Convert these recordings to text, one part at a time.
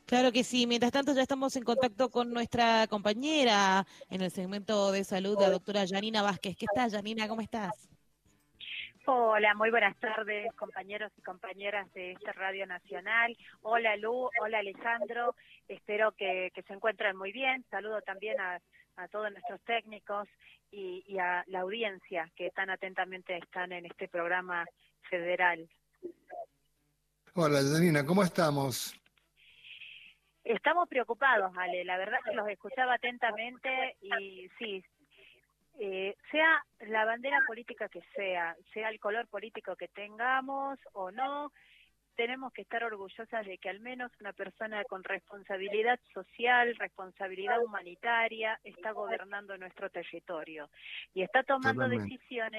Claro que sí. Mientras tanto, ya estamos en contacto con nuestra compañera en el segmento de salud, la doctora Yanina Vázquez. ¿Qué tal, Yanina? ¿Cómo estás? Hola, muy buenas tardes, compañeros y compañeras de esta Radio Nacional. Hola, Lu, hola, Alejandro. Espero que se encuentren muy bien. Saludo también a todos nuestros técnicos y a la audiencia que tan atentamente están en este programa federal. Hola, Janina, ¿cómo estamos? Estamos preocupados, Ale. La verdad que los escuchaba atentamente y sí, sea la bandera política que sea el color político que tengamos o no, tenemos que estar orgullosas de que al menos una persona con responsabilidad social, responsabilidad humanitaria, está gobernando nuestro territorio y está tomando Totalmente.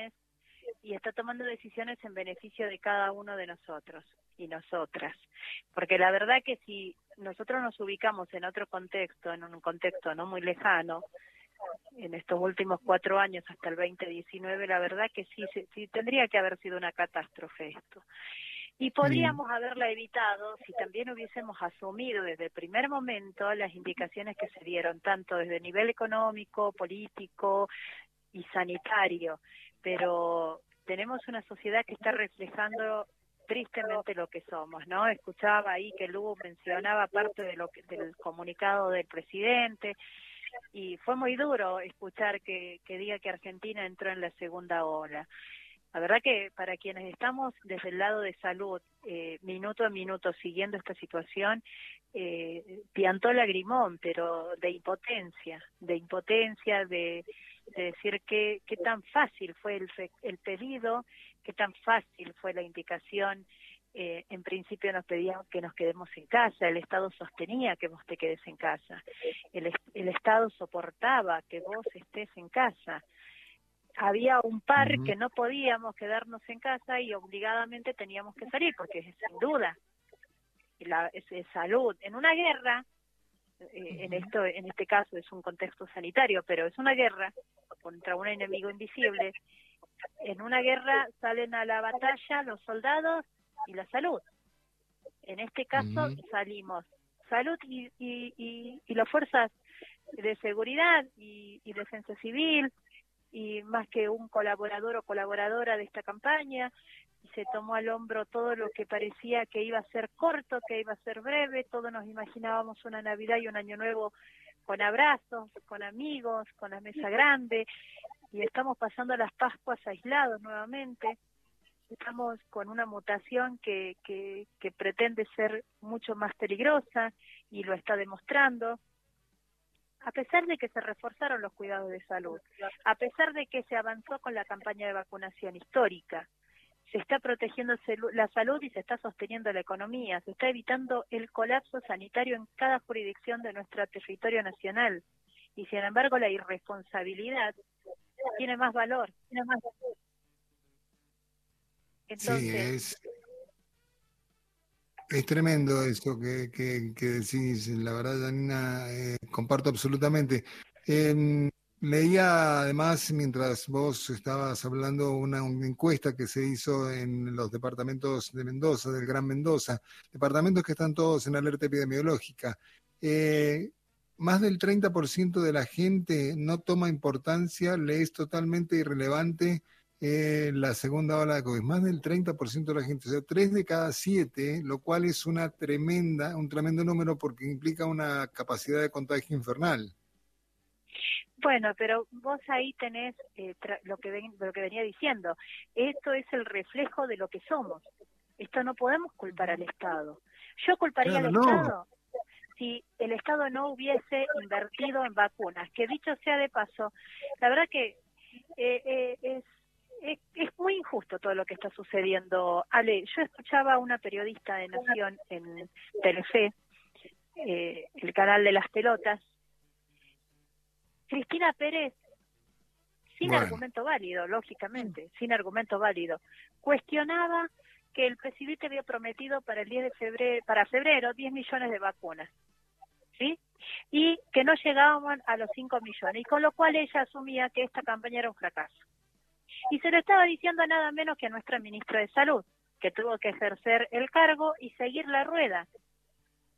decisiones en beneficio de cada uno de nosotros y nosotras. Porque la verdad que si nosotros nos ubicamos en otro contexto, en un contexto no muy lejano, en estos últimos 4 años hasta el 2019, la verdad que sí tendría que haber sido una catástrofe esto. Y podríamos haberla evitado si también hubiésemos asumido desde el primer momento las indicaciones que se dieron, tanto desde el nivel económico, político y sanitario. Pero tenemos una sociedad que está reflejando tristemente lo que somos, ¿no? Escuchaba ahí que Lu mencionaba parte de del comunicado del presidente, y fue muy duro escuchar que diga que Argentina entró en la segunda ola. La verdad que para quienes estamos desde el lado de salud, minuto a minuto siguiendo esta situación, piantó lagrimón, pero de impotencia, de decir qué tan fácil fue el pedido, qué tan fácil fue la indicación. En principio nos pedían que nos quedemos en casa, el Estado sostenía que vos te quedes en casa, el Estado soportaba que vos estés en casa. Había un par que no podíamos quedarnos en casa y obligadamente teníamos que salir, porque sin duda es salud. En una guerra, en este caso es un contexto sanitario, pero es una guerra contra un enemigo invisible. En una guerra salen a la batalla los soldados y la salud. En este caso salimos salud y las fuerzas de seguridad y defensa civil, y más que un colaborador o colaboradora de esta campaña, y se tomó al hombro todo lo que parecía que iba a ser corto, que iba a ser breve. Todos nos imaginábamos una Navidad y un Año Nuevo con abrazos, con amigos, con la mesa grande, y estamos pasando las Pascuas aislados nuevamente. Estamos con una mutación que pretende ser mucho más peligrosa y lo está demostrando. A pesar de que se reforzaron los cuidados de salud, a pesar de que se avanzó con la campaña de vacunación histórica, se está protegiendo la salud y se está sosteniendo la economía, se está evitando el colapso sanitario en cada jurisdicción de nuestro territorio nacional. Y sin embargo la irresponsabilidad tiene más valor. Entonces, Sí, es tremendo eso que decís, la verdad, Janina, comparto absolutamente. Leía además, mientras vos estabas hablando, una encuesta que se hizo en los departamentos de Mendoza, del Gran Mendoza, departamentos que están todos en alerta epidemiológica. Más del 30% de la gente no toma importancia, le es totalmente irrelevante la segunda ola de COVID, más del 30% de la gente, o sea, 3 de cada 7, lo cual es un tremendo número porque implica una capacidad de contagio infernal. bueno, pero vos ahí tenés lo que venía diciendo. Esto es el reflejo de lo que somos. Esto no podemos culpar al Estado. Yo culparía Claro, al no. Estado si el Estado no hubiese invertido en vacunas. Que dicho sea de paso, la verdad que es muy injusto todo lo que está sucediendo. Ale, yo escuchaba a una periodista de Nación en Telefe, el canal de las pelotas, Cristina Pérez, sin argumento válido, lógicamente, sin argumento válido, cuestionaba que el presidente había prometido para el 10 de febrero, para febrero, 10 millones de vacunas, ¿sí? Y que no llegaban a los 5 millones, y con lo cual ella asumía que esta campaña era un fracaso. Y se lo estaba diciendo nada menos que a nuestra ministra de Salud, que tuvo que ejercer el cargo y seguir la rueda.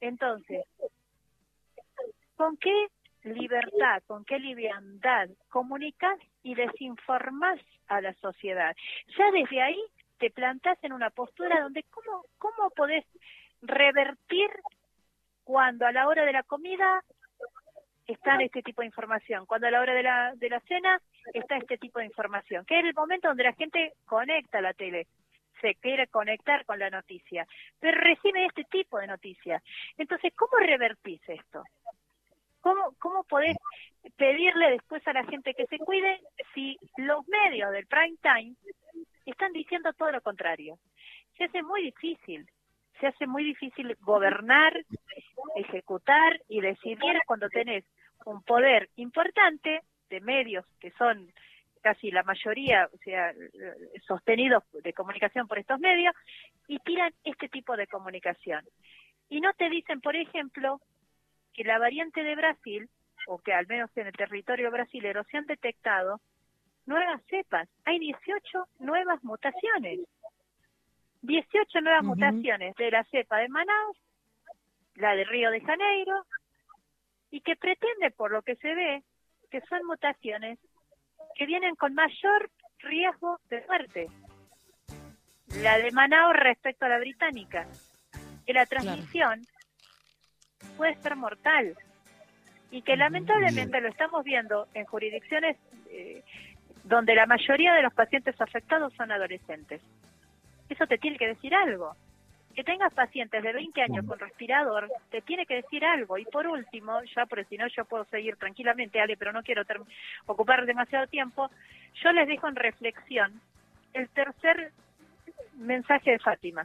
Entonces, ¿con qué libertad, con qué liviandad comunicas y desinformás a la sociedad? Ya desde ahí te plantás en una postura donde ¿cómo podés revertir cuando a la hora de la comida está este tipo de información, cuando a la hora de la cena está este tipo de información, que es el momento donde la gente conecta la tele, se quiere conectar con la noticia, pero recibe este tipo de noticias. Entonces, ¿cómo revertís esto? ¿Cómo podés pedirle después a la gente que se cuide si los medios del prime time están diciendo todo lo contrario? Se hace muy difícil gobernar, ejecutar y decidir cuando tenés un poder importante de medios que son casi la mayoría, o sea, sostenidos de comunicación por estos medios, y tiran este tipo de comunicación. Y no te dicen, por ejemplo, que la variante de Brasil, o que al menos en el territorio brasilero se han detectado nuevas cepas. Hay 18 nuevas mutaciones. 18 nuevas mutaciones de la cepa de Manaus, la de Río de Janeiro, y que pretende, por lo que se ve, que son mutaciones que vienen con mayor riesgo de muerte. La de Manaus respecto a la británica, que la transmisión puede ser mortal, y que lamentablemente lo estamos viendo en jurisdicciones donde la mayoría de los pacientes afectados son adolescentes. Eso te tiene que decir algo. Que tengas pacientes de 20 años con respirador, te tiene que decir algo. Y por último, ya porque si no yo puedo seguir tranquilamente, Ale, pero no quiero ocupar demasiado tiempo, yo les dejo en reflexión el tercer mensaje de Fátima.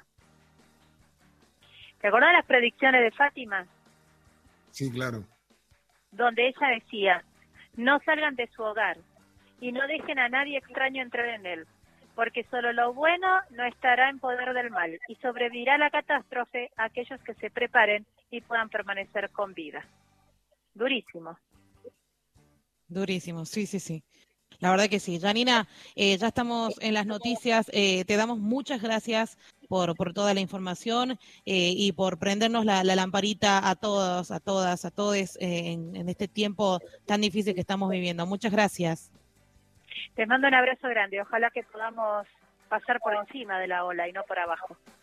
¿Te acordás las predicciones de Fátima? Sí, claro. Donde ella decía, no salgan de su hogar y no dejen a nadie extraño entrar en él, porque solo lo bueno no estará en poder del mal, y sobrevivirá la catástrofe a aquellos que se preparen y puedan permanecer con vida. Durísimo. Durísimo, sí. La verdad que sí. Janina, ya estamos en las noticias. Te damos muchas gracias por toda la información y por prendernos la lamparita a todos, a todas, a todes en este tiempo tan difícil que estamos viviendo. Muchas gracias. Te mando un abrazo grande. Ojalá que podamos pasar por encima de la ola y no por abajo.